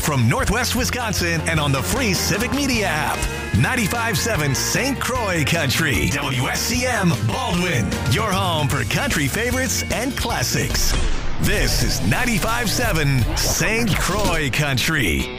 from Northwest Wisconsin and on the free Civic Media app. 95.7 St. Croix Country. WSCM Baldwin. Your home for country favorites and classics. This is 95.7 St. Croix Country.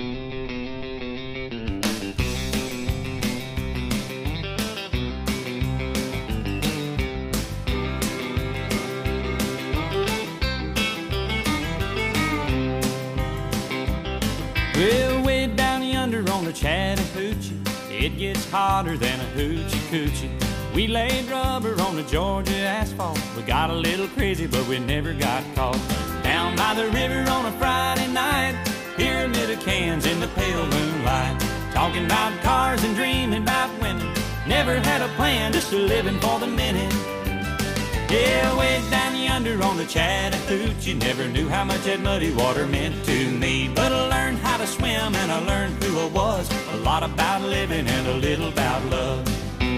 Well, way down yonder on the Chattahoochee, it gets hotter than a hoochie coochie. We laid rubber on the Georgia asphalt. We got a little crazy, but we never got caught. Down by the river on a Friday night, pyramid of cans in the pale moonlight. Talking about cars and dreaming about women. Never had a plan, just a living for the minute. Yeah, way down yonder on the Chattahoochee, never knew how much that muddy water meant to me. But I learned how to swim and I learned who I was. A lot about living and a little about love.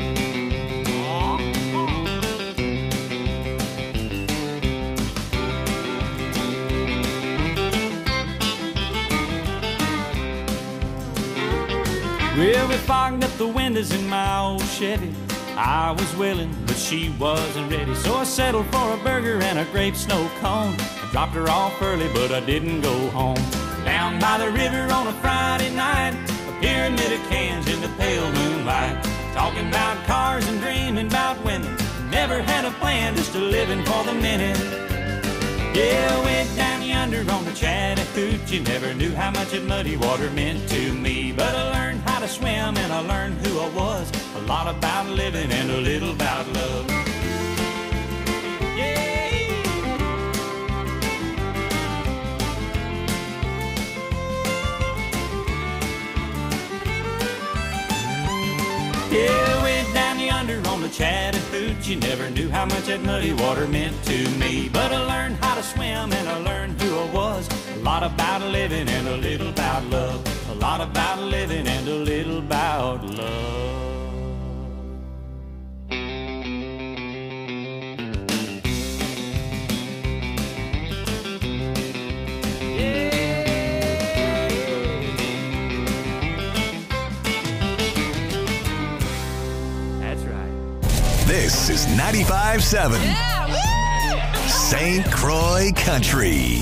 Well, we fogged up the windows in my old Chevy. I was willing, but she wasn't ready. So I settled for a burger and a grape snow cone. I dropped her off early, but I didn't go home. Down by the river on a Friday night, a pyramid of cans in the pale moonlight. Talking about cars and dreaming about women. Never had a plan, just a living for the minute. Yeah, way down yonder on the Chattahoochee, never knew how much that muddy water meant to me. But I learned how to swim and I learned who I was. A lot about living and a little about love. Yeah, way down yonder on the Chattahoochee, never knew how much that muddy water meant to me. But I learned how to swim and I learned who I was. A lot about living and a little about love. A lot about living and a little about love. This is 95.7 St. Croix Country.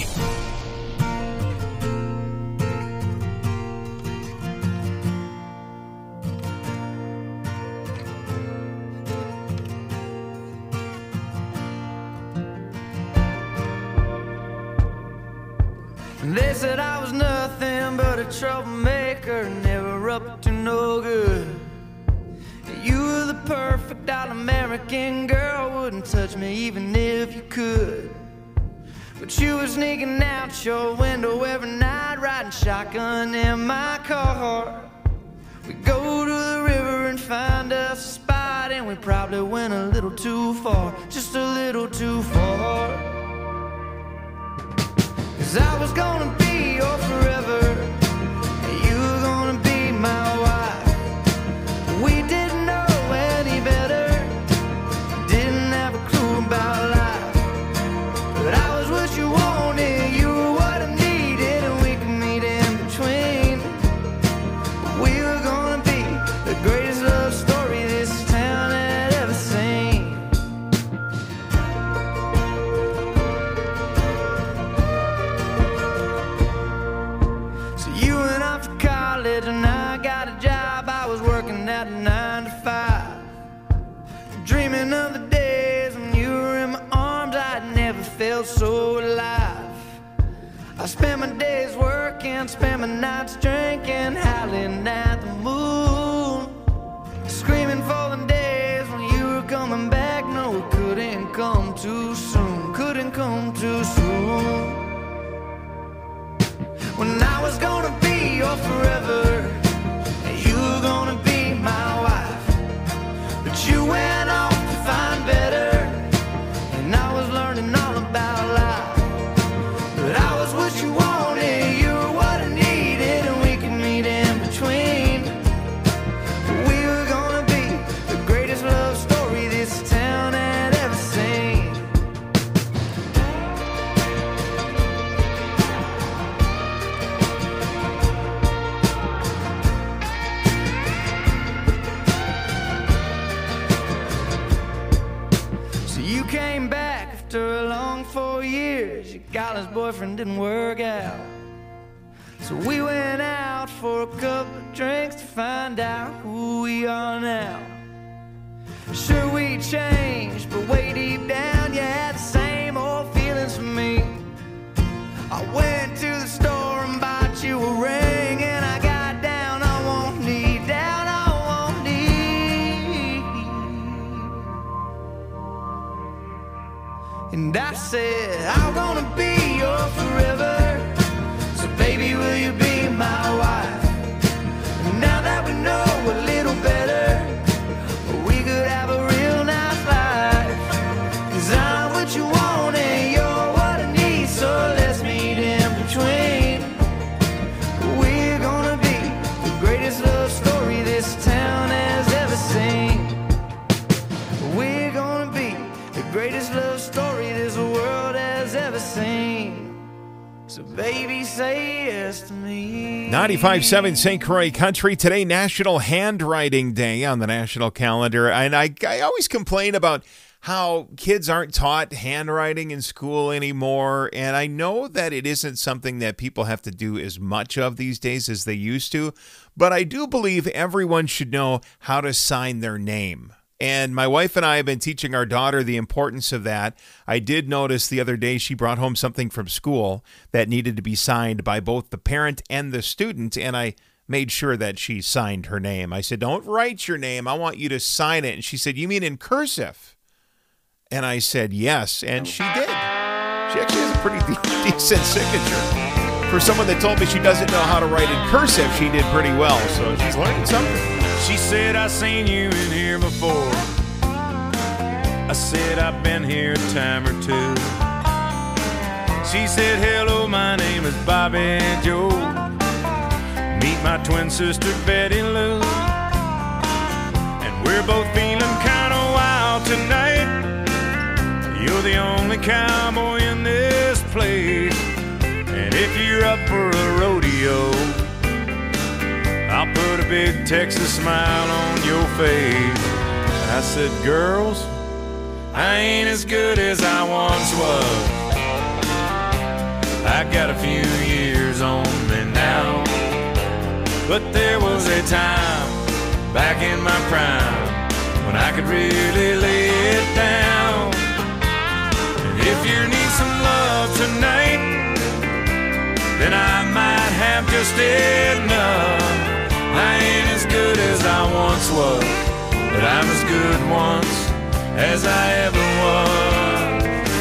They said I was nothing but a troublemaker, never up to no good. You were the perfect all-American girl, wouldn't touch me even if you could. But you were sneaking out your window every night, riding shotgun in my car. We go to the river and find us a spot, and we probably went a little too far, just a little too far. 'Cause I was gonna be your forever, and you were gonna be my wife. We didn't know any better, didn't have a clue about life. But I was what you wanted, you were what I needed, and we could meet in between. We were gonna be the greatest love story this town had ever seen. So you went off to college and I got a job. I was working at 9 to 5, dreaming of the days when you were in my arms. I'd never felt so alive. I spent my days working, spent my nights drinking, howling at the moon, screaming for the days when you were coming back. No, it couldn't come too soon, couldn't come too soon. When I was gonna be your forever, and you were gonna be my wife. But you went off to find better, and I was learning all about life. But I was what you wanted, you were what I needed, and we could meet in between. We were gonna be the greatest love story this town had ever seen. her along for years. Your college boyfriend didn't work out. So we went out for a couple of drinks to find out who we are now. Sure, we changed, but way deep down you had the same old feelings for me. I went to the store and bought you a ring, and I got down on one knee, down on one knee. And I said, I'm gonna be your forever, so baby, will you be my wife? And now that we know a little better, we could have a real nice life. 'Cause I'm what you want and you're what I need, so let's meet in between. We're gonna be the greatest love story this town has ever seen. We're gonna be the greatest love story this world has ever seen. So baby, say yes to me. 95.7 St. Croix Country. Today, National Handwriting Day on the national calendar. And I always complain about how kids aren't taught handwriting in school anymore. And I know that it isn't something that people have to do as much of these days as they used to. But I do believe everyone should know how to sign their name. And my wife and I have been teaching our daughter the importance of that. I did notice the other day she brought home something from school that needed to be signed by both the parent and the student, and I made sure that she signed her name. I said, don't write your name. I want you to sign it. And she said, you mean in cursive? And I said, yes, and she did. She actually has a pretty decent signature. For someone that told me she doesn't know how to write in cursive, she did pretty well, so she's learning something. She said, I seen you in here before. I said, I've been here a time or two. She said, hello, my name is Bobby Joe. Meet my twin sister, Betty Lou. And we're both feeling kind of wild tonight. You're the only cowboy in this place. And if you're up for a rodeo, I'll put a big Texas smile on your face. I said, girls, I ain't as good as I once was. I got a few years on me now. But there was a time back in my prime when I could really lay it down. And if you need some love tonight, then I might have just enough. I ain't as good as I once was, but I'm as good once as I ever was.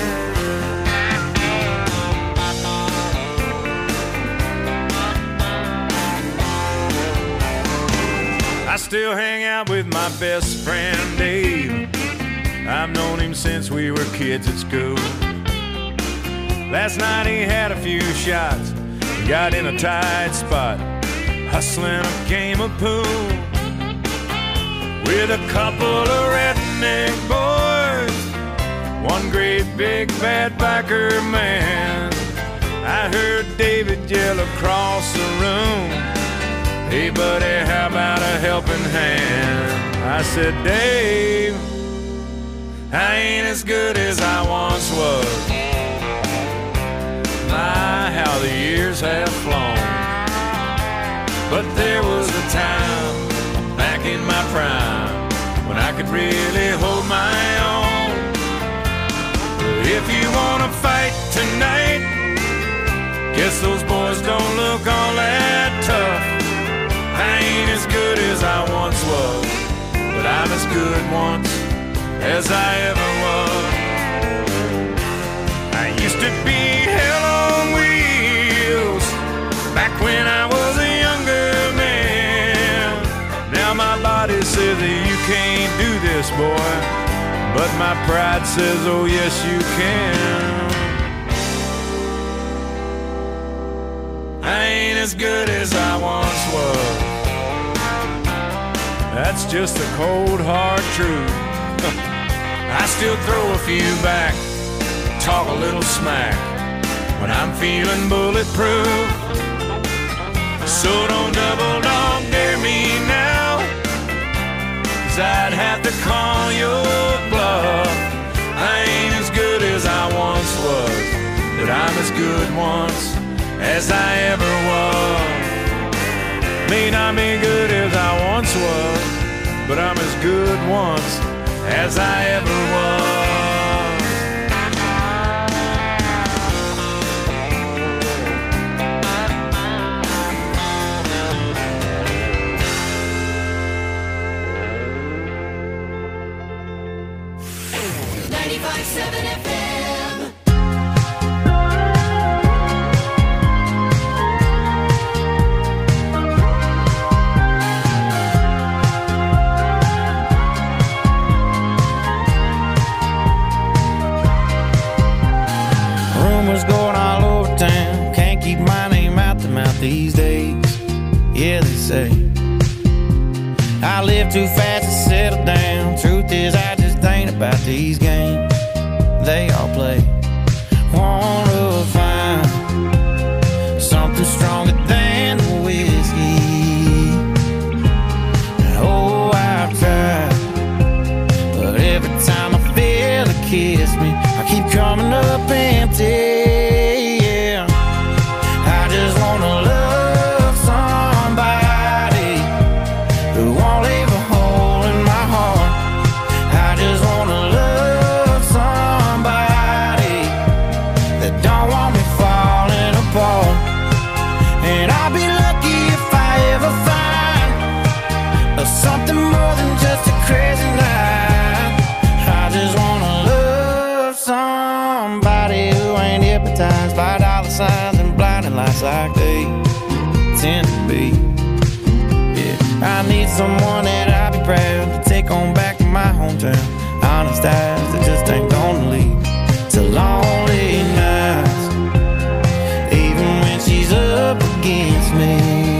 I still hang out with my best friend Dave. I've known him since we were kids at school. Last night he had a few shots, got in a tight spot, hustling a game of pool with a couple of redneck boys, one great big bad biker man. I heard David yell across the room, hey buddy, how about a helping hand? I said, Dave, I ain't as good as I once was. My, how the years have flown. But there was a time back in my prime when I could really hold my own. If you wanna fight tonight, guess those boys don't look all that tough. I ain't as good as I once was, but I'm as good once as I ever was. I used to be hell on wheels back when I was a younger man. Now my body says that you can't do this, boy, but my pride says, oh yes you can. I ain't as good as I once was. That's just the cold hard truth. I still throw a few back, talk a little smack when I'm feeling bulletproof. So don't double dog dare me now, 'cause I'd have to call your bluff. I ain't as good as I I'm as good once as I ever was. May not be good as I once was, but I'm as good once as I ever was. Rumors going all over town, can't keep my name out the mouth these days. Yeah, they say I live too fast to settle down. Truth is, I just ain't about these games they all play. Wanna find something stronger than the whiskey. Oh, I've tried, but every time I feel it kiss me, I keep coming up empty. Yeah, I just wanna love somebody who won't leave a hole in my heart. I just wanna love somebody that don't want me falling apart. And I'll be lucky if I ever find something more than just a crazy night. I just wanna love somebody who ain't hypnotized by dollar signs and blinding lights like they tend to be. Yeah, I need someone that I'll be proud to take on back to my hometown. Honest eyes that just ain't gonna lead to lonely nights, even when she's up against me.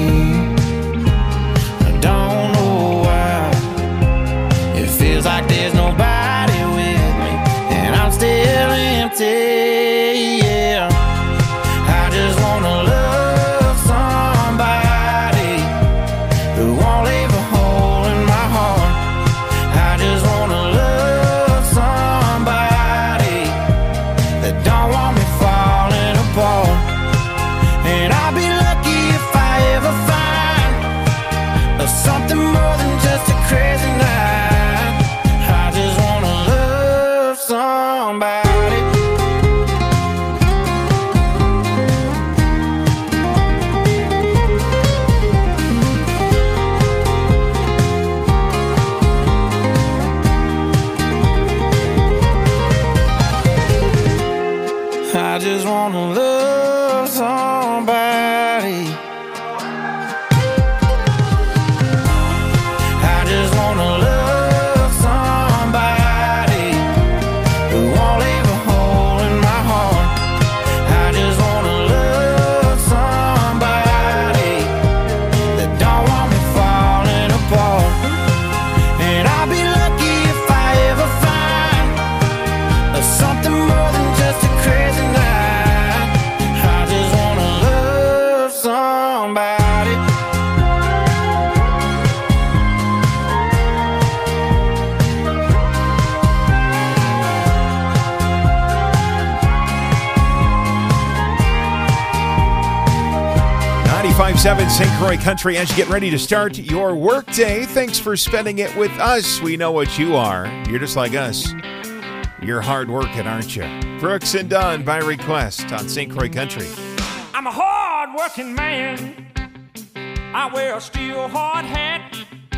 I don't know why it feels like there's nobody with me, and I'm still empty. Yeah, I just wanna love somebody who won't leave a hole in my heart. I just wanna love somebody that don't want me falling apart. And I'll be lucky if I ever find something more than just a crazy night. I just wanna love somebody. I just wanna love somebody. I just wanna love somebody who won't leave a hole in my heart. I just wanna love somebody that don't want me falling apart. And I'll be lucky if I ever find something more than just a crazy night. I just wanna love somebody. 95.7 St. Croix Country. As you get ready to start your workday, thanks for spending it with us. We know what you are. You're just like us. You're hard working, aren't you? Brooks and Dunn by request on St. Croix Country. I'm a hard-working man. I wear a steel hard hat.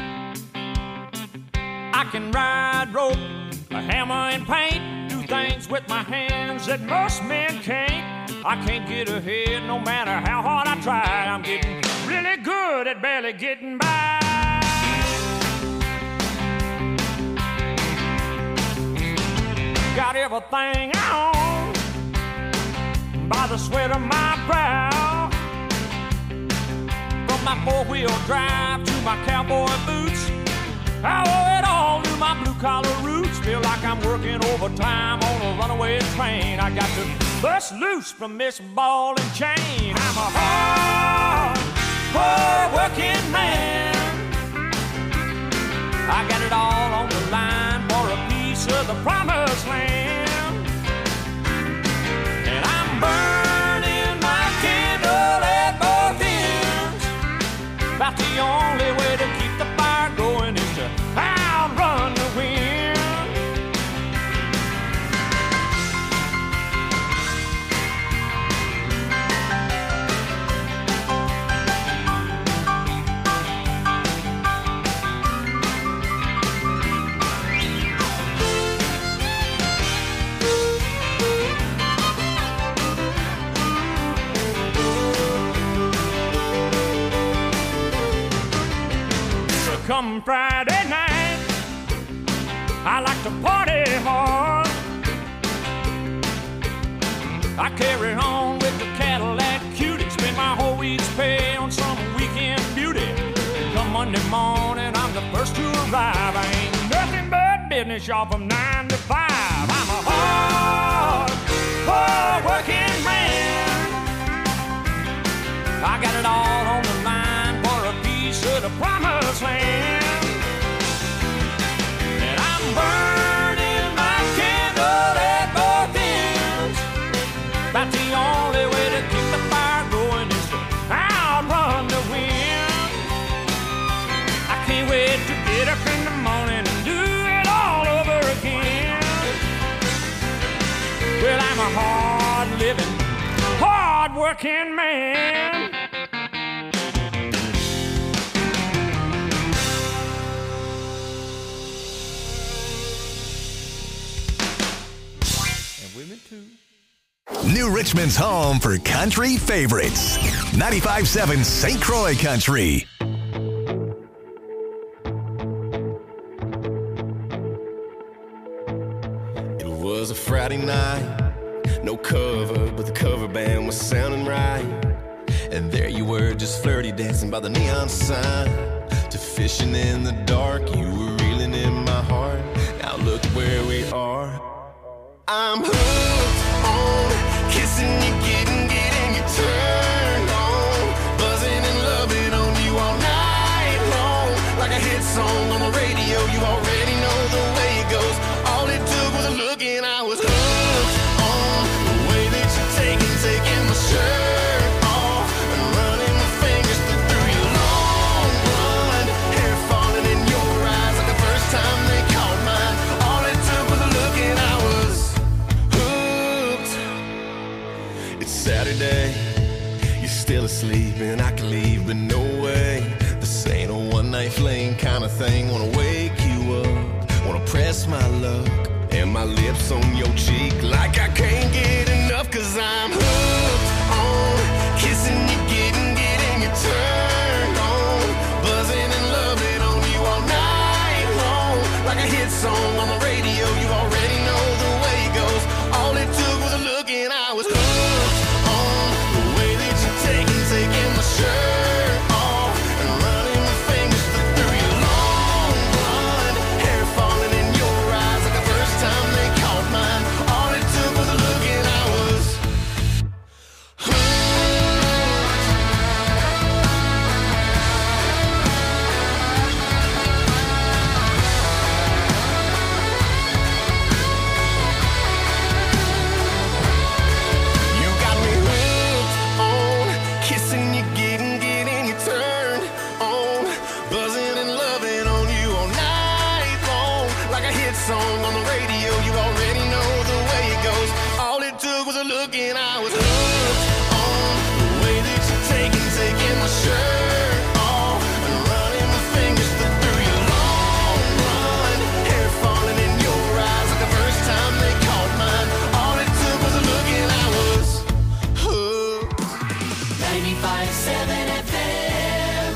I can ride rope, a hammer and paint, do things with my hands that most men can't. I can't get ahead no matter how hard I try. I'm getting really good at barely getting by. Got everything I own by the sweat of my brow. From my four-wheel drive to my cowboy boots, I owe it all to my blue-collar roots. Feel like I'm working overtime on a runaway train. I got to bust loose from this ball and chain. I'm a hard-working man. I got it all on the line for a piece of the promised land. And I'm burned I like to party hard. I carry on with the Cadillac Cutie, spend my whole week's pay on some weekend beauty. Come Monday morning, I'm the first to arrive. I ain't nothing but business, y'all, from 9 to 5. I'm a hard working man. I got it all on the line for a piece of the promised land. And I'm burning my candle at both ends. About the only way to keep the fire going is to outrun the wind. I can't wait to get up in the morning and do it all over again. Well, I'm a hard-living, hard-working man. And women too. New Richmond's home for country favorites. 95.7 St. Croix Country. It was a Friday night, no cover, but the cover band was sounding right. And there you were, just flirty, dancing by the neon sign. To fishing in the dark, you were reeling in my heart. Now look where we are. I'm hooked on kissing you, getting you turned on, buzzing and loving on you all night long. Like a hit song on the radio, you already know the way it goes. All it took was a look and I was hooked on the way that you're taking my shirt off and running my fingers through your long blonde hair, falling in your eyes like the first time they caught mine. All it took was a look and I was hooked. It's Saturday, you're still asleep and I can leave, but no way. This ain't a one-night fling kind of thing. Wanna wake you up, wanna press my luck and my lips on your cheek like I can't get enough. Cause I'm hooked on kissing you, getting you turned on, buzzing and loving on you all night long. Like a hit song on the radio, you already know the way it goes. All it took was a look and I was hooked on the way that you're taking my shirt off and running my fingers through your long blonde hair, falling in your eyes like the first time they caught mine. All it took was a look and I was hooked. You got me hooked on kissing you, getting you turned on, buzzing and loving on you all night long. Like a hit song on the radio, you already know the way it goes. All it took was a look and I was hooked on the way that you're taking my shirt off and running my fingers through your long blonde hair, falling in your eyes like the first time they caught mine. All it took was a look and I was hooked. 95.7 FM.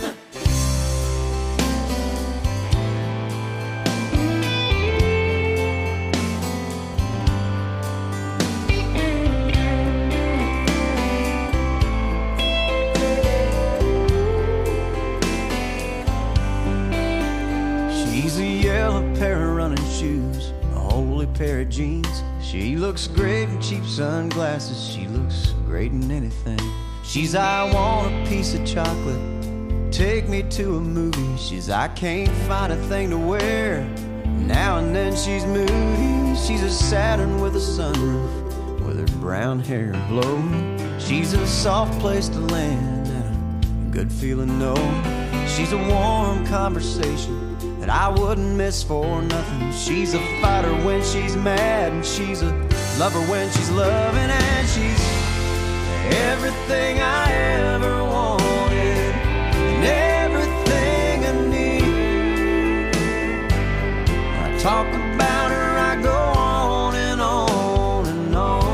She's a yellow pair of running shoes, a holy pair of jeans. She looks great in cheap sunglasses. She looks great in anything. She's I want a piece of chocolate, take me to a movie. She's I can't find a thing to wear. Now and then she's moody. She's a Saturn with a sunroof, with her brown hair blowing. She's a soft place to land and a good feeling no. She's a warm conversation that I wouldn't miss for nothing. She's a fighter when she's mad, and she's a lover when she's loving, and she's everything I ever wanted and everything I need. When I talk about her, I go on and on and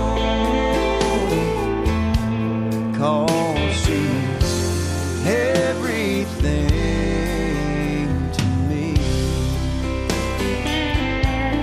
on, 'cause she's everything to me.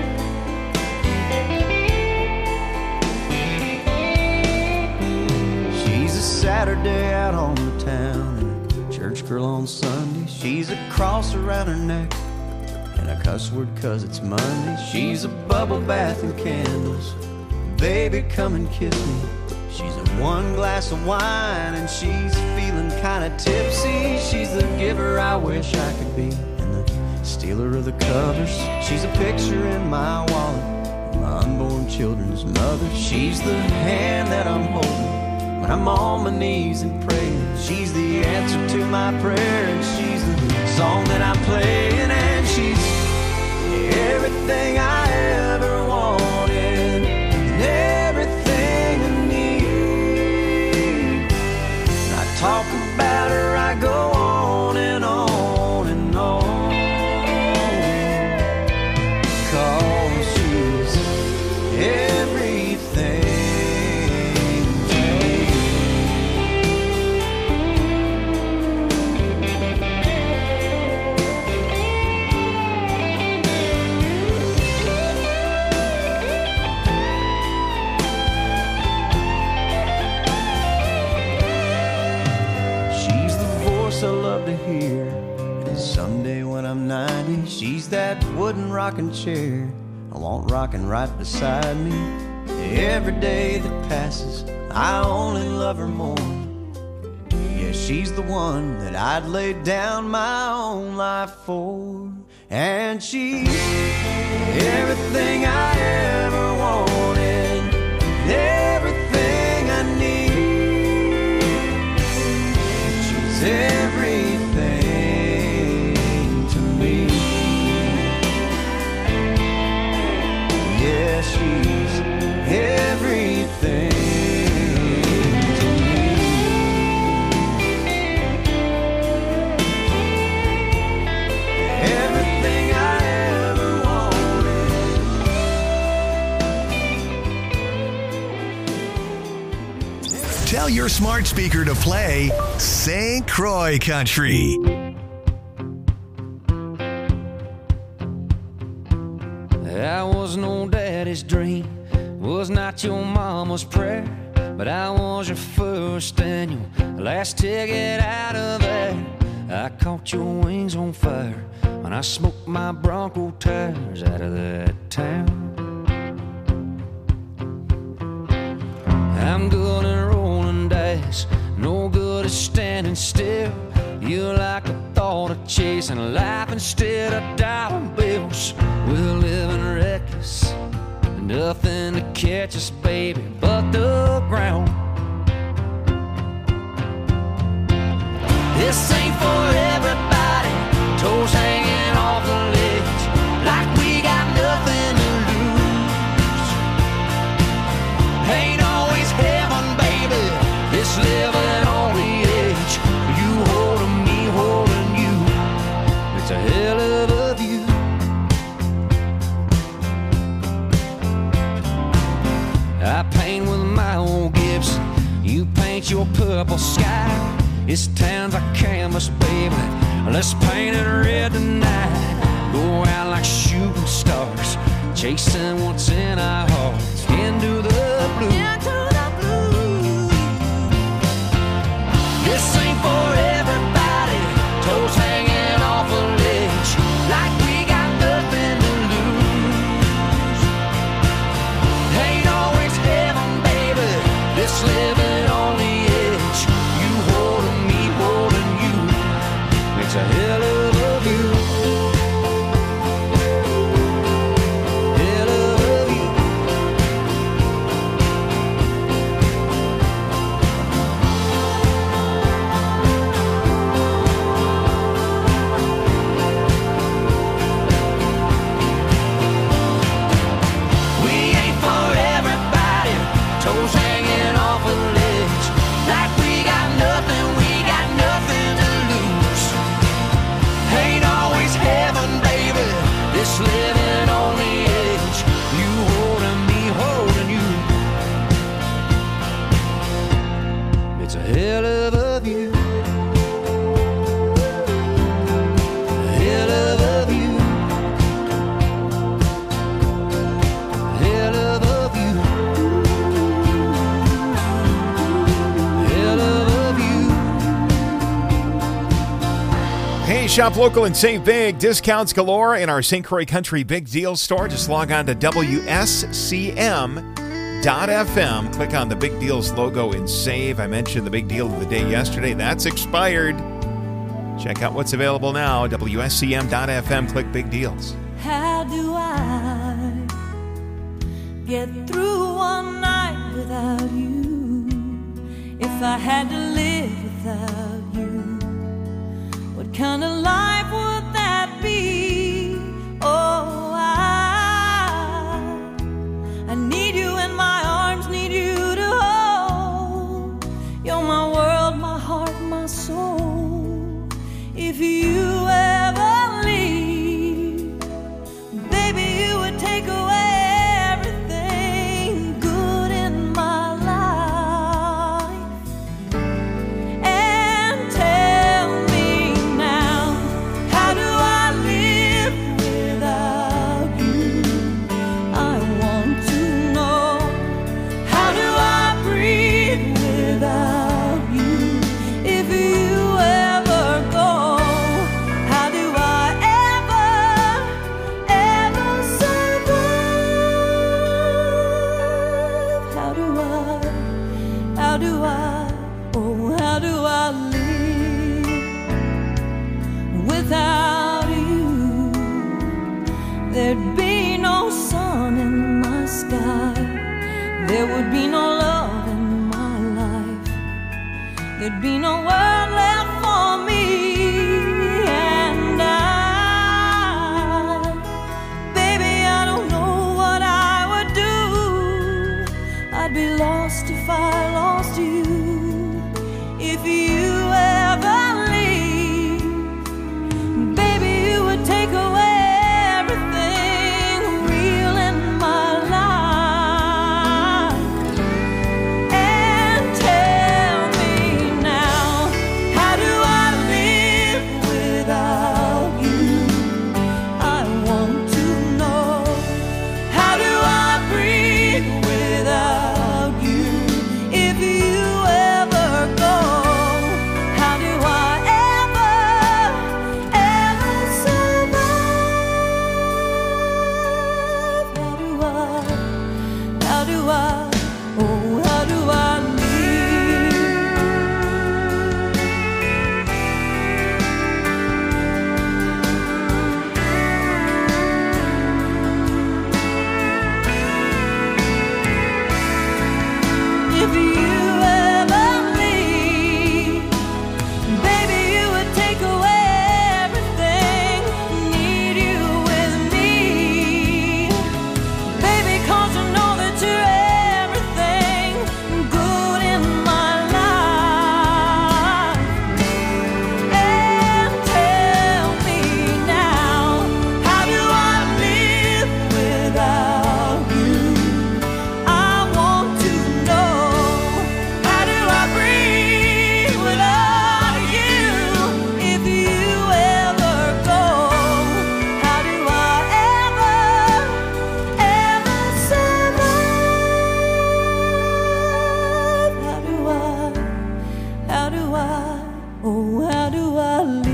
day out on the town, and a church girl on Sunday. She's a cross around her neck and a cuss word 'cause it's Monday. She's a bubble bath and candles. Baby, come and kiss me. She's a one glass of wine and she's feeling kinda tipsy. She's the giver I wish I could be and the stealer of the covers. She's a picture in my wallet, my unborn children's mother. She's the hand that I'm holding when I'm on my knees and praying. She's the answer to my prayer, and she's the song that I'm playing, and she's everything I ever wanted and everything I need. And I talk about her, I go on and on and on, 'cause she's everything to me. She's the voice I love to hear, and someday when I'm 90, she's that wooden rocking chair I want rocking right beside me. Every day that passes, I only love her more. Yeah, she's the one that I'd lay down my own life for. And she's everything I ever wanted, everything I need. She's everything to me. Yeah, she's everything to me. Everything I ever wanted. Tell your smart speaker to play St. Croix Country. I was no daddy's dream, was not your mama's prayer, but I was your first and your last ticket out of there. I caught your wings on fire when I smoked my Bronco tires out of that town. I'm good at rolling dice, no good at standing still. You like the thought of chasing life instead of dollar bills. We're living reckless, nothing to catch us, baby, but the ground. This ain't for everybody, toes hanging off the ledge, like we got nothing to lose. Ain't always heaven, baby, this living on the edge. You holding me, holding you, it's a hell of a view. I paint with my old Gibson, you paint your purple sky. This town's a canvas, baby, let's paint it red tonight. Go out like shooting stars, chasing what's in our hearts, into the blue. This ain't for everybody, toes hanging off a ledge, like we got nothing to lose. Ain't always heaven, baby, this living on the edge. You holding me, holding you, it's a hell of a view. Hell of a view. Shop local and save big. Discounts galore in our St. Croix Country Big Deal store. Just log on to WSCM.FM. Click on the Big Deals logo and save. I mentioned the big deal of the day yesterday. That's expired. Check out what's available now. WSCM.FM. Click Big Deals. How do I get through one night without you? If I had to live without you, what kind of life would that be? Oh, I need you in my arms, need you to hold. You're my world, my heart, my soul. If you ever leave, baby, you would take away everything good in my life. And tell me now, how do I live without you? I want to know, how do I breathe without you? If you ever go, how do I ever survive? How do I live without you? There'd be no sun in my sky. There would be no love in my life. There'd be no world left for me. And baby, I don't know what I would do. I'd be lost if I lost you. If you ever leave, baby, you would take away everything real in my life. And tell me now, how do I live without you? I want to know, how do I breathe without you? If you ever go, how do I ever survive? How do I, oh, how do I live? If you ever leave, baby, you would take away everything. Need you with me, baby, 'cause you know that you're everything good in my life. And tell me now, how do I live without you? I want to know, how do I breathe without you? If you ever go, how do I ever survive? How do I, oh, how do I live?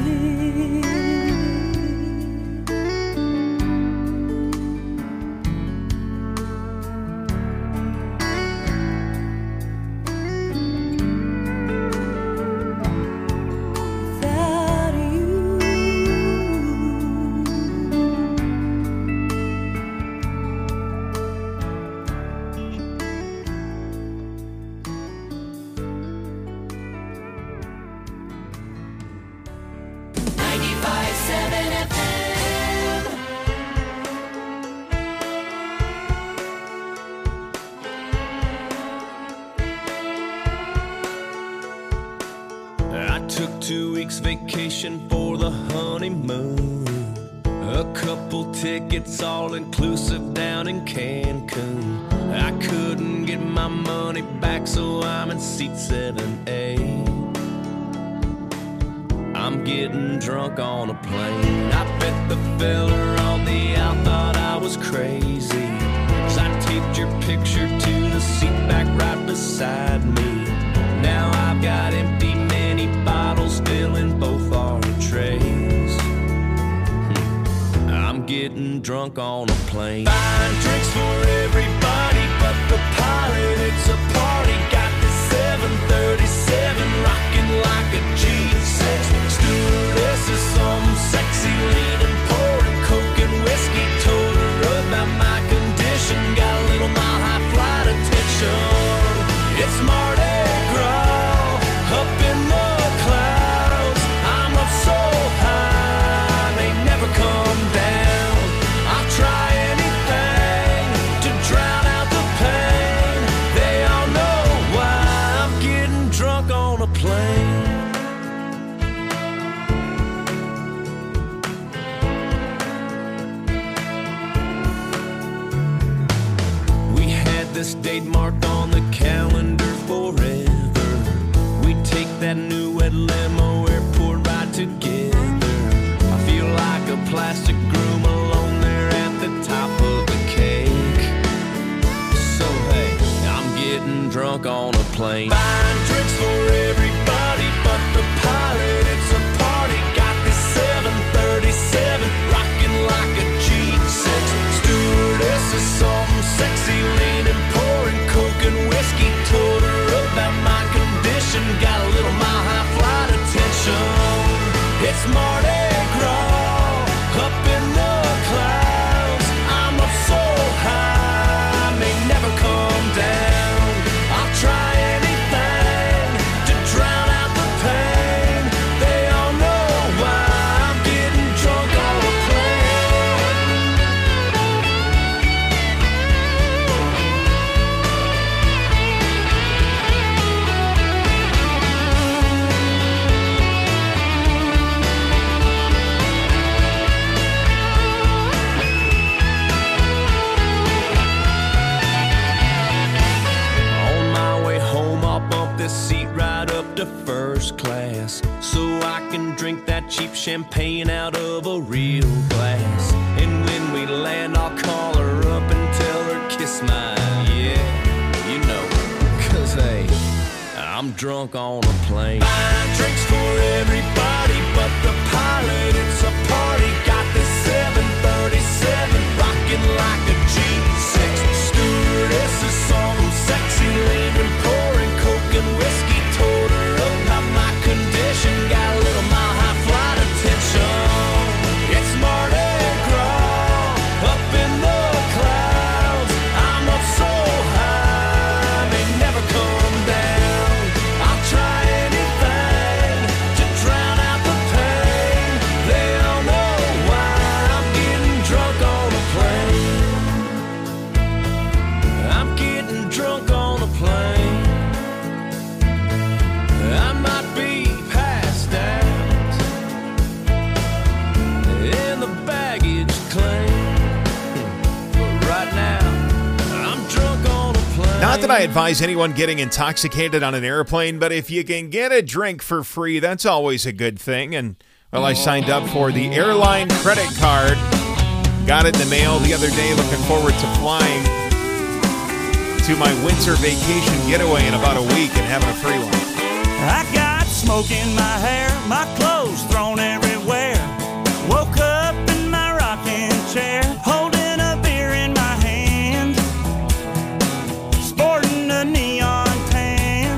Without you. I took 2 weeks vacation for the honeymoon. A couple tickets all inclusive down in Cancun. I couldn't get my money back, so I'm in seat 7A. I'm getting drunk on a plane. I bet the fella on the out thought I was crazy, 'cause I taped your picture to the seat back right beside me. Now I've got empty mini bottles filling both our trays. drunk on a plane. Buying drinks for everybody but the pilot. It's a party. Got the 737 rocking like a G6. Stewardess is some sexy leaning, pouring coke and whiskey. Told her about my condition. Got a little mile high flight attention. It's Mardi Gras up in the clouds. I'm up so high they never come down. I'll try anything to drown out the pain. They all know why I'm getting drunk on a plane. We had this date marked on the calendar forever. We take that new red limo, airport ride together. I feel like a plastic groom alone there at the top of the cake. So hey, I'm getting drunk on a plane. Buying drinks for everybody but the pilot. It's a party. Got this 737 rocking like a G6. Stewardess is some sexy leaning, pouring coke and whiskey. Told her about my condition. Got a little mile high flight attention. It's Mardi Gras up in the clouds. I'm up so high I may never come down. I'll try anything to drown out the pain. They all know why I'm getting drunk on a plane. On my way home, I'll bump this seat right up to first class, so I can drink that cheap champagne out of a real glass. And when we land, I'll call her up and tell her kiss mine, yeah, you know, 'cause hey, I'm drunk on a plane. Buying drinks for everybody but the pilot. It's a party. Got this 737 rocking like a G6. Stewardess is some sexy leaning, pouring coke and whiskey. Told her about my condition. Got a little mile high flight attention. It's Mardi Gras up in the clouds. I'm up so high I may never come down. I'll try anything to drown out the pain. They all know why I'm getting drunk on a plane. I'm getting drunk on a plane. I might be passed out in the baggage claim, but right now I'm drunk on a plane. Not that I advise anyone getting intoxicated on an airplane, but if you can get a drink for free, that's always a good thing. And, well, I signed up for the airline credit card. Got it in the mail the other day. Looking forward to flying to my winter vacation getaway in about a week and having a free one. I got smoke in my hair, my clothes thrown everywhere. Woke up in my rocking chair, holding a beer in my hand, sporting a neon tan.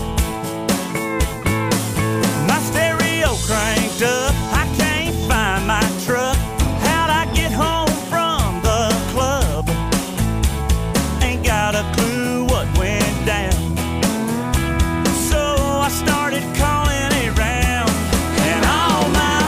My stereo cranked up, I can't find my truck. How'd I get home from the club? Ain't got a clue what went down. So I started calling around, and all my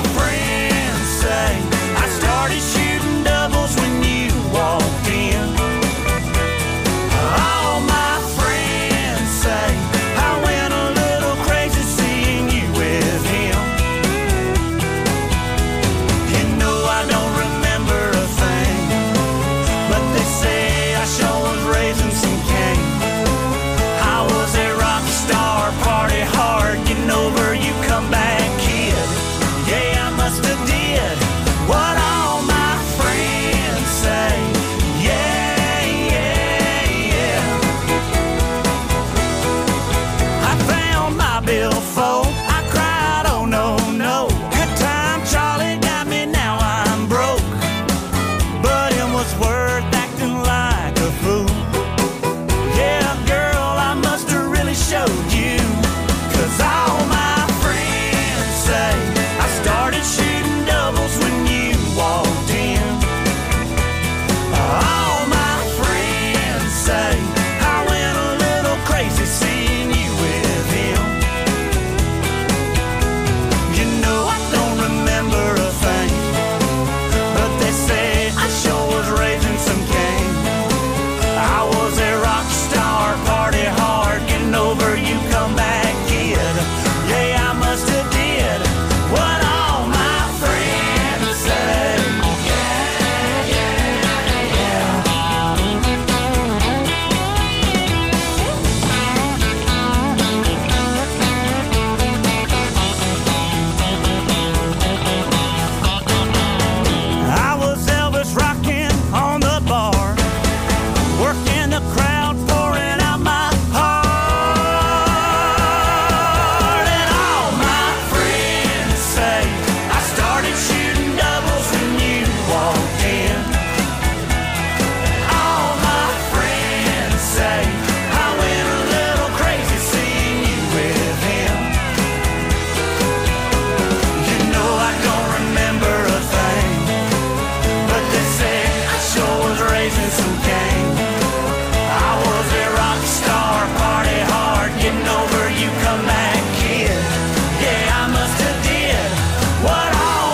business okay. I was a rock star, party hard, getting over you, come back, kid. Yeah, I must have did what all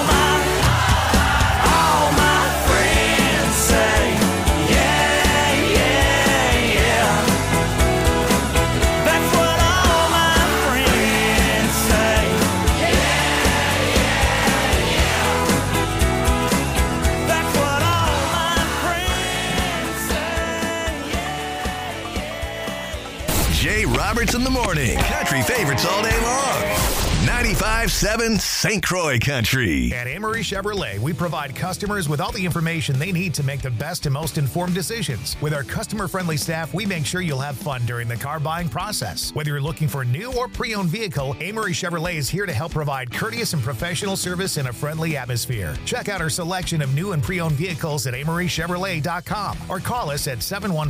my friends say. Yeah, yeah, yeah. That's what all my friends say. Yeah, yeah, yeah. That's what all my friends say. Yeah, yeah. Jay Roberts in the morning. Country favorites all day long. 95.7 St. Croix Country. At Amory Chevrolet, we provide customers with all the information they need to make the best and most informed decisions. With our customer-friendly staff, we make sure you'll have fun during the car buying process. Whether you're looking for a new or pre-owned vehicle, Amory Chevrolet is here to help provide courteous and professional service in a friendly atmosphere. Check out our selection of new and pre-owned vehicles at AmoryChevrolet.com or call us at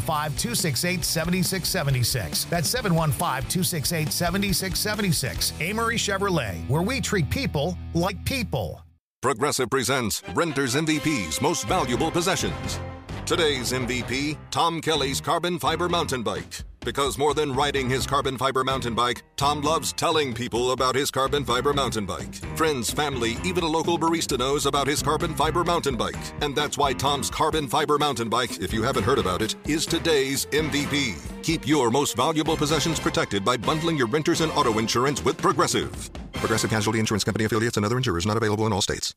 715-268-7676. That's 715-268-7676. Amory Chevrolet, where we treat people like people. Progressive presents Renter's MVP's Most Valuable Possessions. Today's MVP, Tom Kelly's carbon fiber mountain bike. Because more than riding his carbon fiber mountain bike, Tom loves telling people about his carbon fiber mountain bike. Friends, family, even a local barista knows about his carbon fiber mountain bike. And that's why Tom's carbon fiber mountain bike, if you haven't heard about it, is today's MVP. Keep your most valuable possessions protected by bundling your renters and auto insurance with Progressive. Progressive Casualty Insurance Company affiliates and other insurers not available in all states.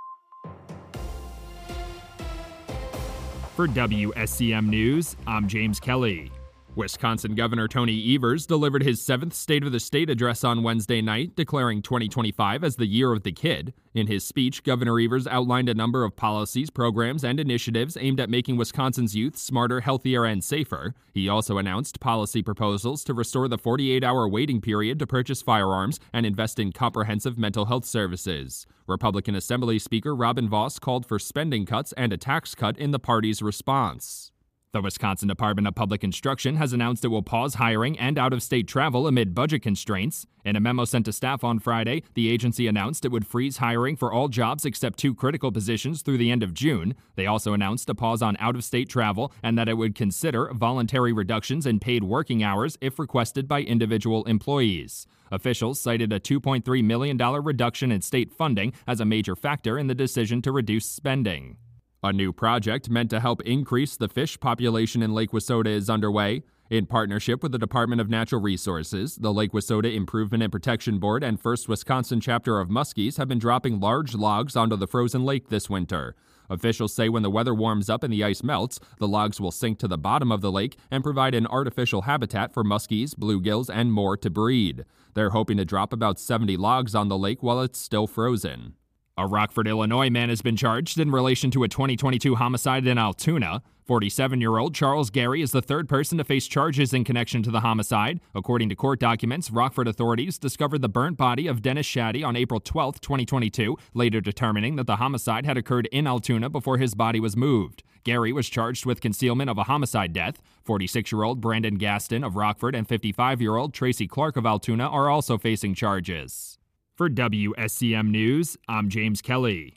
For WSCM News, I'm James Kelly. Wisconsin Governor Tony Evers delivered his 7th State of the State address on Wednesday night, declaring 2025 as the Year of the Kid. In his speech, Governor Evers outlined a number of policies, programs, and initiatives aimed at making Wisconsin's youth smarter, healthier, and safer. He also announced policy proposals to restore the 48-hour waiting period to purchase firearms and invest in comprehensive mental health services. Republican Assembly Speaker Robin Vos called for spending cuts and a tax cut in the party's response. The Wisconsin Department of Public Instruction has announced it will pause hiring and out-of-state travel amid budget constraints. In a memo sent to staff on Friday, the agency announced it would freeze hiring for all jobs except 2 critical positions through the end of June. They also announced a pause on out-of-state travel and that it would consider voluntary reductions in paid working hours if requested by individual employees. Officials cited a $2.3 million reduction in state funding as a major factor in the decision to reduce spending. A new project meant to help increase the fish population in Lake Wissota is underway. In partnership with the Department of Natural Resources, the Lake Wissota Improvement and Protection Board and First Wisconsin chapter of Muskies have been dropping large logs onto the frozen lake this winter. Officials say when the weather warms up and the ice melts, the logs will sink to the bottom of the lake and provide an artificial habitat for muskies, bluegills, and more to breed. They're hoping to drop about 70 logs on the lake while it's still frozen. A Rockford, Illinois man has been charged in relation to a 2022 homicide in Altoona. 47-year-old Charles Gary is the 3rd person to face charges in connection to the homicide. According to court documents, Rockford authorities discovered the burnt body of Dennis Shaddy on April 12, 2022, later determining that the homicide had occurred in Altoona before his body was moved. Gary was charged with concealment of a homicide death. 46-year-old Brandon Gaston of Rockford and 55-year-old Tracy Clark of Altoona are also facing charges. For WSCM News, I'm James Kelly.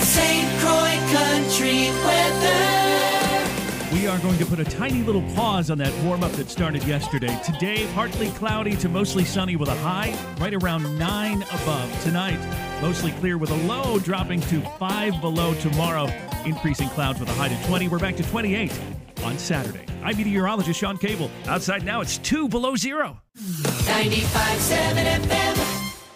St. Croix Country weather. We are going to put a tiny little pause on that warm-up that started yesterday. Today, partly cloudy to mostly sunny with a high right around 9 above. Tonight, mostly clear with a low dropping to 5 below tomorrow. Increasing clouds with a high to 20. We're back to 28 on Saturday. I'm meteorologist Sean Cable. Outside now, it's 2 below zero. 95.7 FM.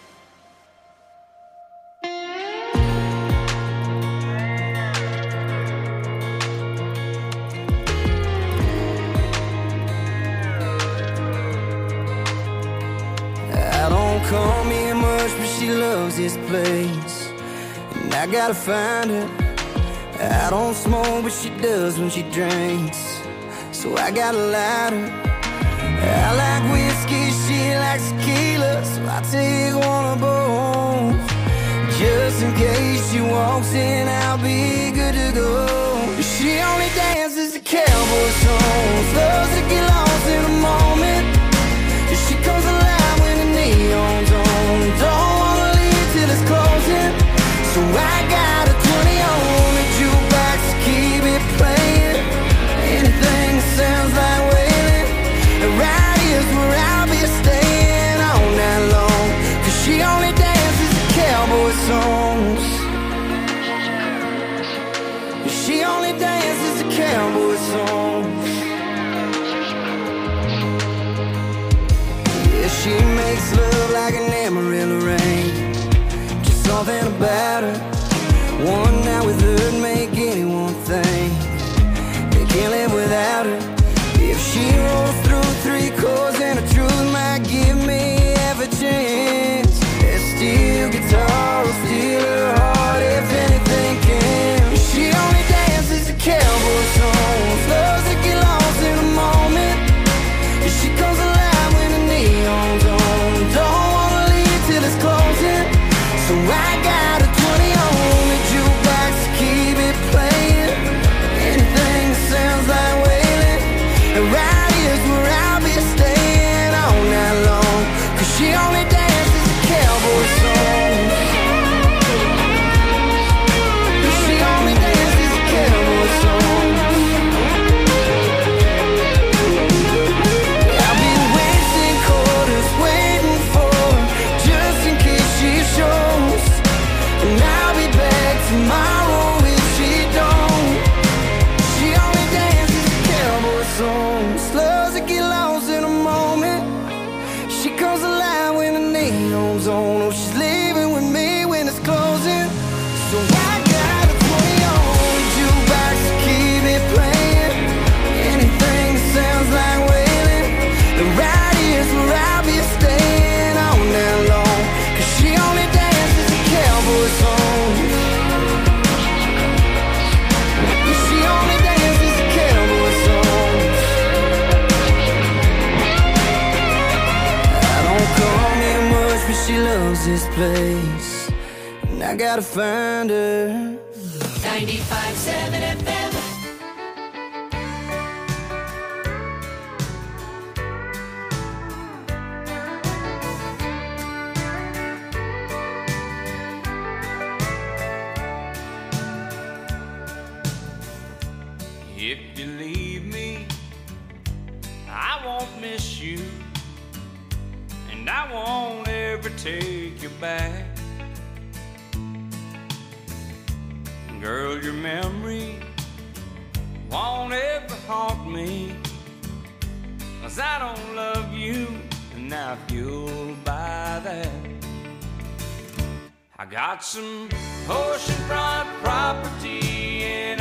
Call me much, but she loves this place, and I gotta find her. I don't smoke, but she does when she drinks, so I gotta light her. I like whiskey, she likes tequila, so I take one of both. Just in case she walks in, I'll be good to go. She only dances to cowboy songs, loves to get lost in a moment. She comes alive when the neon's on. Don't wanna leave till it's closing, so I got a 20 on the jukebox to keep it playing. songs. Yeah, she makes love like an Amarillo rain. Just something about her. One night with her'd make anyone think they can't live without her. If she rolls through 3 chords and the truth might give me half a chance, that steel guitar will steal her heart if anything can. She only dances to cowboy songs, loves to get lost in a moment. She comes alive when the neon's on, don't wanna leave till it's closing. So I got a 20 on the jukebox to keep it playing. Anything that sounds like wailing, and right here's where I'll be staying all night long. Cause she only dances to cowboy songs. She only dances to cowboy songs. I've been wasting quarters waiting for her, just in case she shows. And I'll be back tomorrow if she don't. She only dances to cowboy songs, loves to get lost in a moment. She comes alive when the neon's on. Oh, she's leaving with me when it's closing. So I got a 20 on the jukebox to keep it playing. Anything that sounds like wailing, and right here's where I'll be staying all night long. Cause she only dances to cowboy songs. She only dances to cowboy songs. I don't come here much, but she loves this place, and I gotta find her. 95.7 FM. If you leave me, I won't miss you, and I won't ever take you back. Girl, your memory won't ever haunt me, 'cause I don't love you, and now if you'll buy that, I got some oceanfront property in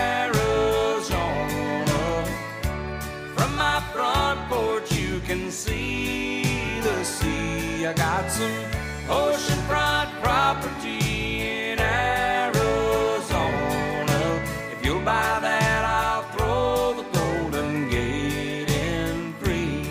Arizona. From my front porch you can see the sea. I got some oceanfront property in Arizona. If you'll buy that, I'll throw the Golden Gate in free.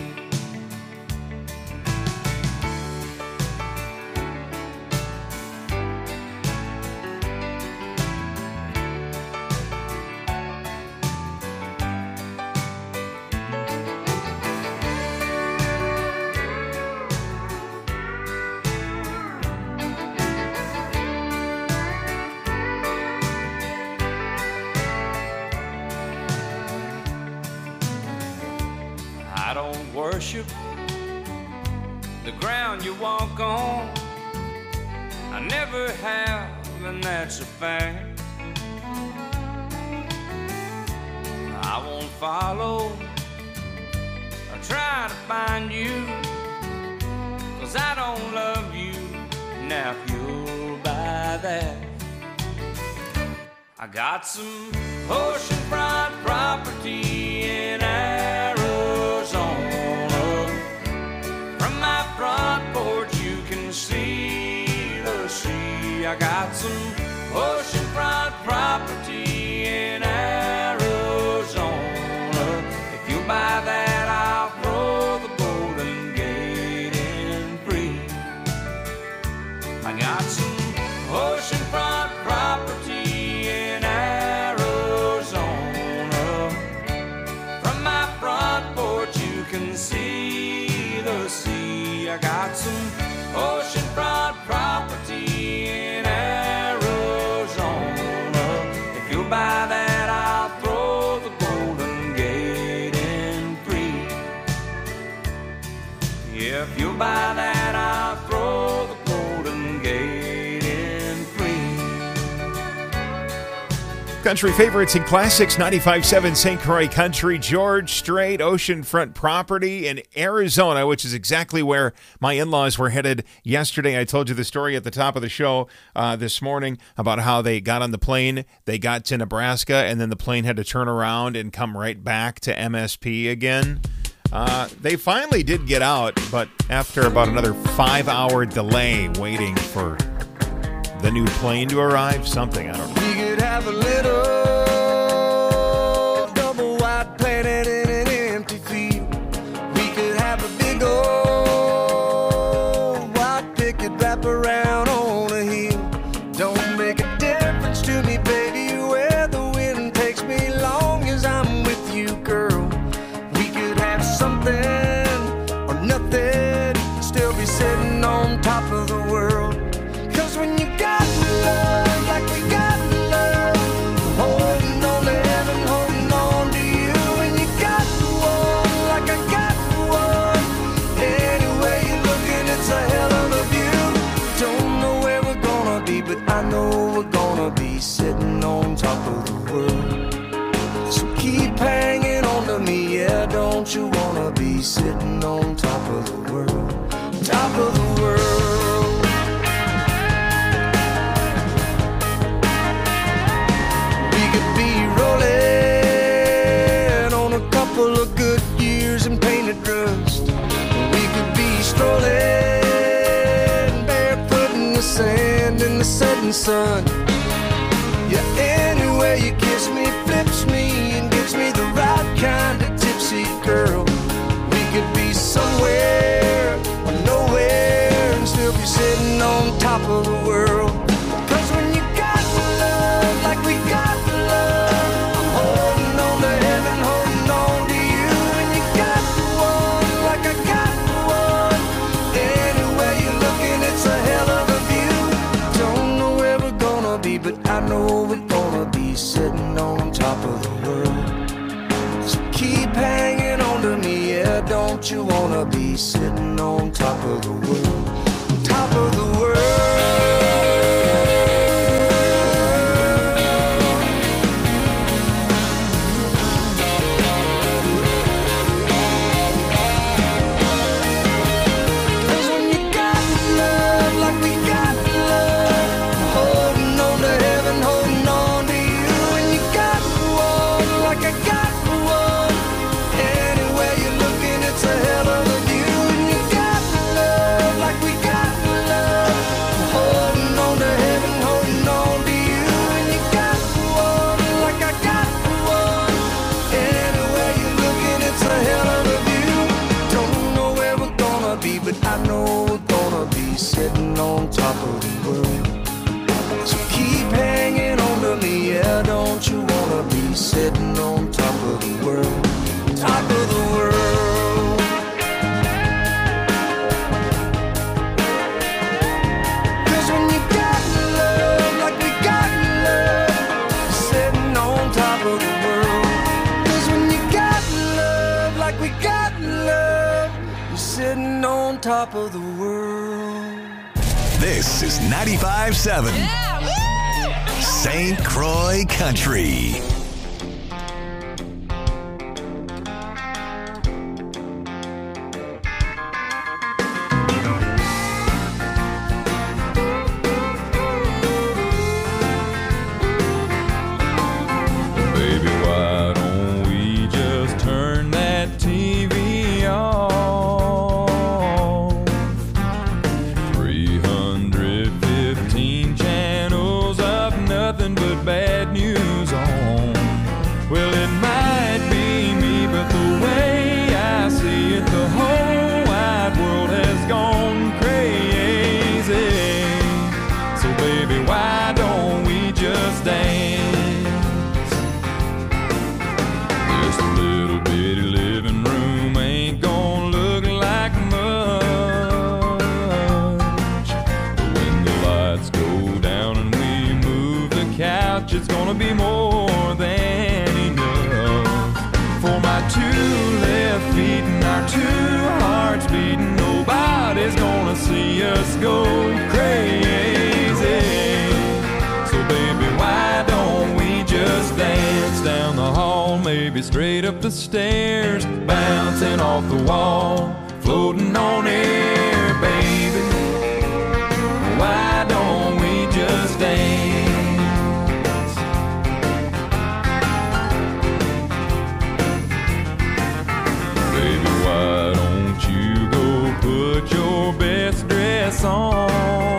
I don't worship the ground you walk on. I never have, and that's a fact. I won't follow or try to find you, 'cause I don't love you. Now if you'll buy that, I got some oceanfront property in Arizona. From my front porch you can see the sea. I got some oceanfront property in Arizona. If you buy that, I'll throw the Golden Gate in free. I got some oceanfront property in Arizona. From my front porch you can see the sea. I got some oceanfront property in Arizona. If you'll buy that, I'll throw the Golden Gate in free. Yeah, if you'll buy that, I'll throw the Golden Gate in free. country favorites and classics, 95.7 St. Croix Country. George Strait oceanfront property in Arizona, which is exactly where my in-laws were headed yesterday. I told you the story at the top of the show this morning about how they got on the plane, they got to Nebraska, and then the plane had to turn around and come right back to MSP again. They finally did get out, but after about another 5-hour delay waiting for the new plane to arrive, something, I don't know. We could have a little double wide planet in an empty field. We could have a big old white picket wrap around on a hill. Don't make a difference to me, baby, where the wind takes me, long as I'm with you, girl. We could have something or nothing, still be sitting on top of the world. Cause when you got love like we got love, holding on to heaven, holding on to you. And you got one like I got one, anyway you're looking, it's a hell of a view. Don't know where we're gonna be, but I know we're gonna be sitting on top of the world. So keep hanging on to me, yeah, don't you wanna be sitting on top of the world, top of the world. Rolling on a couple of good years and painted rust. We could be strolling barefoot in the sand in the setting sun. Yeah, anywhere you kiss me, flips me and gives me the right kind of tipsy, girl. We could be somewhere or nowhere and still be sitting on top of the world. Cause when you got love like we got love, but I know we're gonna be sitting on top of the world. So keep hanging on to me, yeah, don't you wanna be sitting on top of the world, top of the world. Sitting on top of the world. So keep hanging on to me, yeah, don't you wanna be sitting on top of the world, top of the world. Cause when you got love like we got love, sitting on top of the world. Cause when you got love like we got love, you're sitting on top of the world. This is 95.7 St. Croix Country. Baby, why don't we just turn that TV on? 315 channels of nothing but bad news on. Well, it might be me, but the way I see it, the whole wide world has gone crazy. So baby, why don't we just dance? This little bitty living room ain't gonna look like much, but when the lights go down and we move the couch, it's gonna be more than enough. For my two left feet and our two hearts beating, nobody's gonna see us go crazy. So baby, why don't we just up the stairs, bouncing off the wall, floating on air, baby. Why don't we just dance? Baby, why don't you go put your best dress on?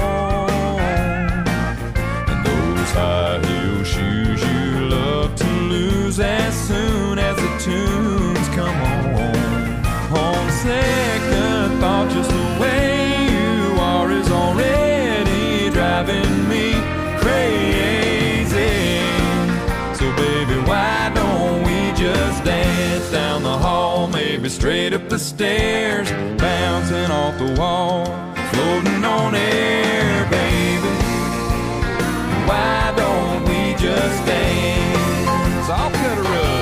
And those high heel shoes you love to lose as soon as the tunes come on. On second thought, just the way you are is already driving me crazy. So baby, why don't we just dance down the hall, maybe straight up the stairs, bouncing off the wall, floating on air, baby. Why don't we just dance? I'll cut a rug.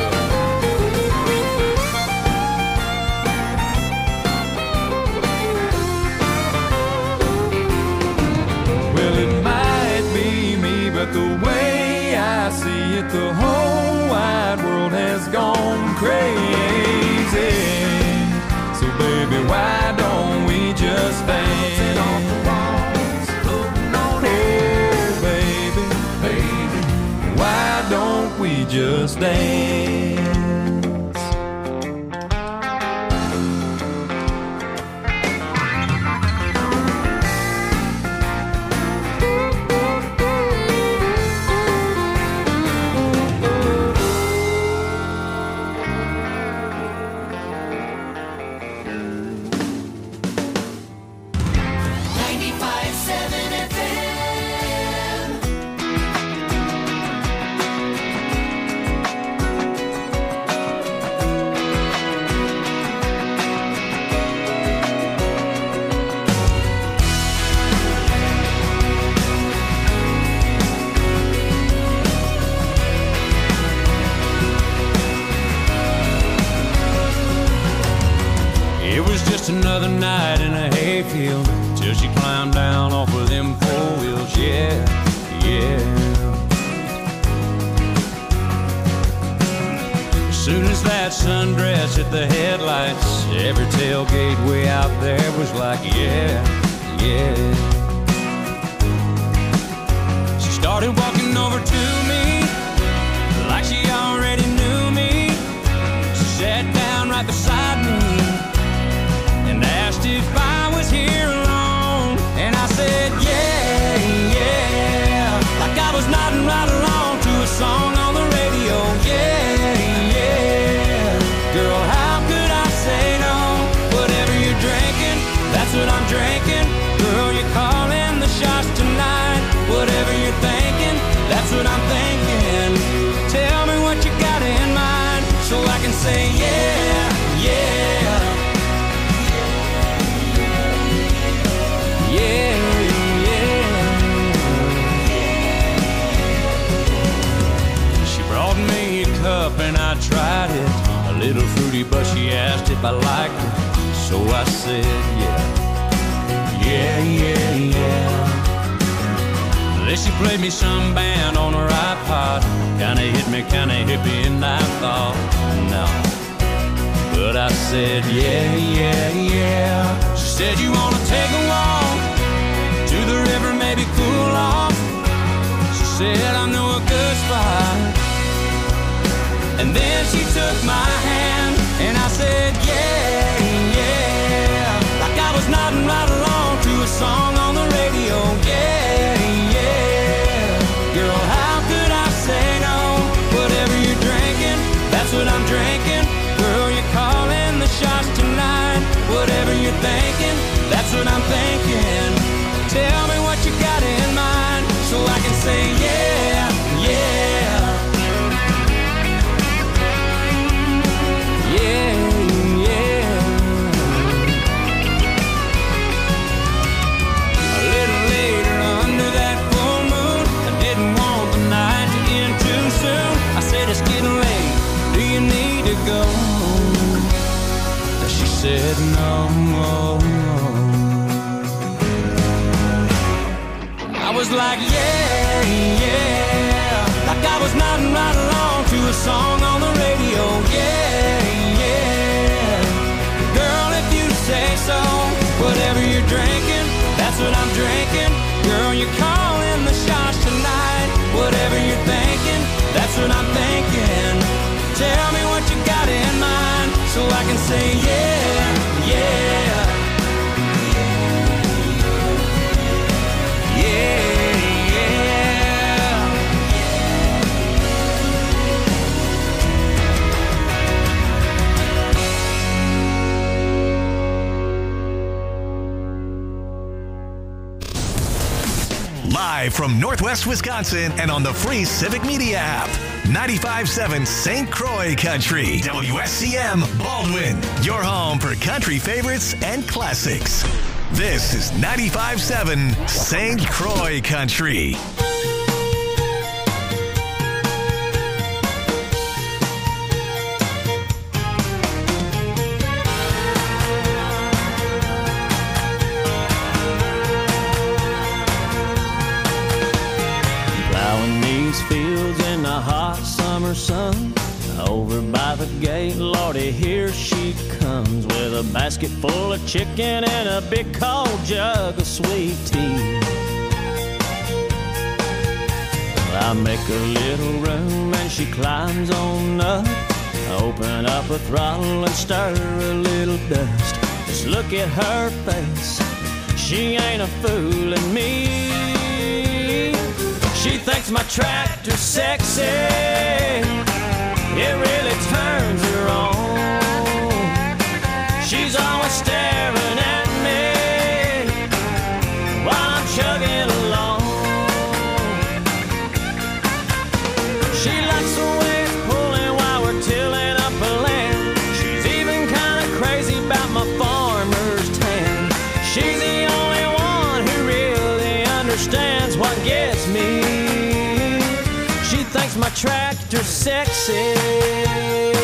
Well, it might be me, but the way I see it, the whole wide world has gone crazy. So baby, why don't we just dance off the walls, floating on air, baby, baby. Why don't we just dance? Another night in a hayfield till she climbed down off of them 4 wheels. Yeah, yeah. As soon as that sundress hit the headlights, every tailgate way out there was like, yeah, yeah. She started walking over to me like she already knew me. She sat down right beside me and asked if I was here alone. And I said, yeah, yeah, like I was nodding right along to a song on the radio. Yeah, yeah, girl, how could I say no? Whatever you're drinking, that's what I'm drinking. Girl, you're calling the shots tonight. Whatever you're thinking, that's what I'm thinking. Tell me what you got in mind so I can say, yeah, yeah. Yeah, yeah. She brought me a cup and I tried it. A little fruity, but she asked if I liked it. So I said, yeah, yeah, yeah, yeah. Then she played me some band on her iPod. Kinda hit me, kinda hippie, and I thought, no. But I said, yeah, yeah, yeah. She said, you wanna take a walk to the river, maybe cool off? She said, I know a good spot. And then she took my hand and I said, yeah, yeah, like I was nodding right along to a song on the radio. Yeah, yeah, girl, how could I say no? Whatever you're drinking, that's what I'm drinking. Girl, you're calling the shots tonight. Whatever you're thinking, that's what I'm thinking. Tell me what you got in mind so I can say, yeah, yeah. Yeah, yeah. A little later under that full moon, I didn't want the night to end too soon. I said, it's getting late, do you need to go? She said, no, no, no. I was like, yeah, yeah, like I was nodding right along to a song on the radio. Yeah, live from Northwest Wisconsin and on the free Civic Media app. 95.7 St. Croix Country. WSCM Baldwin. Your home for country favorites and classics. This is 95.7 St. Croix Country. Fields in the hot summer sun. Over by the gate, Lordy, here she comes with a basket full of chicken and a big cold jug of sweet tea. I make a little room and she climbs on up. Open up a throttle and stir a little dust. Just look at her face, she ain't a fooling me. She thinks my tractor's sexy, it really turns her on. She's always staring at me while I'm chugging along. She likes the way it's pulling while we're tilling up a land. She's even kind of crazy about my farmer's tan. She's the only one who really understands what gets me. She thinks my tractor's sexy.